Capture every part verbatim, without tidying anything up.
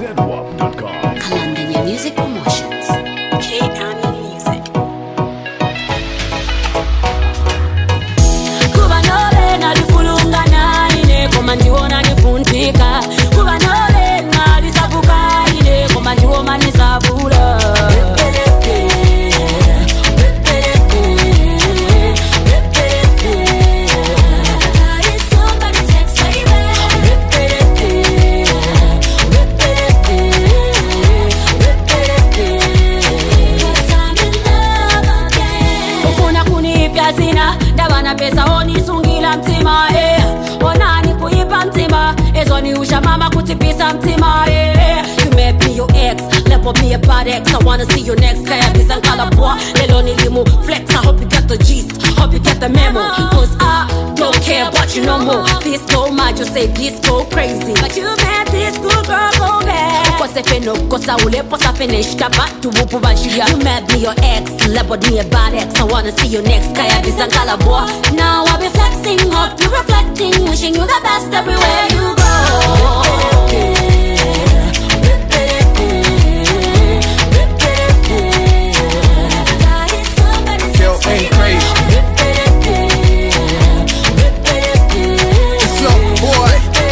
zedwap dot com. Columbia Music Promotions. K Annie Music. Kuba nole nalifulunga nine koma ndiwona nifuntika. Kuba nole nalisabuka ine koma ndiwoma nisabula. Ndabana pesa oni sungila mtima eh onani kuipa mtima ezoni usha mama kutipisa mtima eh you may be your ex level me a bad ex I wanna see you next kaya bisa nkala boy lelo nilimu flex I hope you get the gist hope you get the memo cause I don't care about you no more this go mad you say this go crazy but you made this good girl go bad cause if you know cause I will posa finish kapa tu wupu banshia you made me your ex level me a bad ex I wanna see you next kaya bisa nkala boy now I be flexing hope you reflecting wishing you the best everywhere you go. Ain't crazy. It's your boy.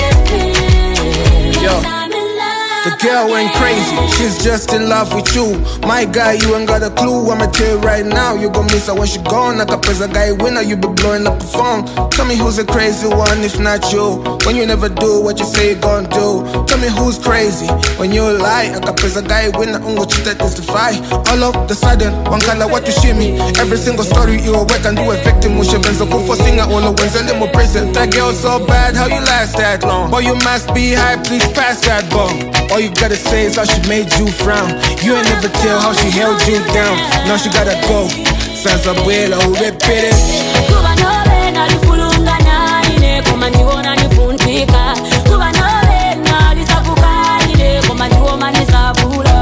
Yo. The girl ain't crazy, she's just in love with you. My guy, you ain't got a clue. I'ma tell you right now, you gon' miss her when she gone. Like a prison guy winner, you be blowing up the phone. Tell me who's the crazy one if not you. When you never do what you say you gon' do. Tell me who's crazy when you lie. Like a prison guy winner, ungo chita testify. All of the sudden, one color what you shimmy. Every single story you awake and do a victim. Musha benzo kufo singer all the ones in limo prison. That girl so bad, how you last that long? Boy, you must be high, please pass that bomb. All you gotta say is how she made you frown. You ain't never tell how she held you down. Now she gotta go. Sans abuela, repete. Kuba nole nalifulunga nine koma ndiwona nifuntika. Kuba nole nalisabuka ine koma ndiwoma nisabula.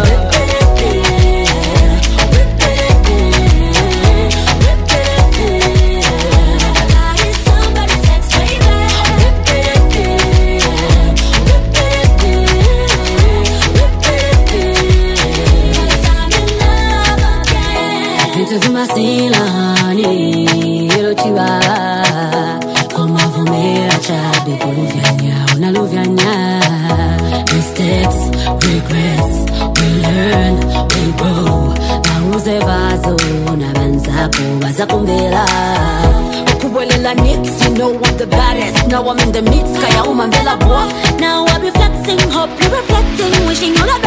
Tuzumasilani ilochiwa koma vumera chabe kuluvyanya unaluvyanya mistakes regrets we learn we grow nauze vazo na banzako bazakumbela ukubwelela nix you know I'm the baddest now I'm in the mix kaya umambela boy now I be flexing hope you reflecting wishing you the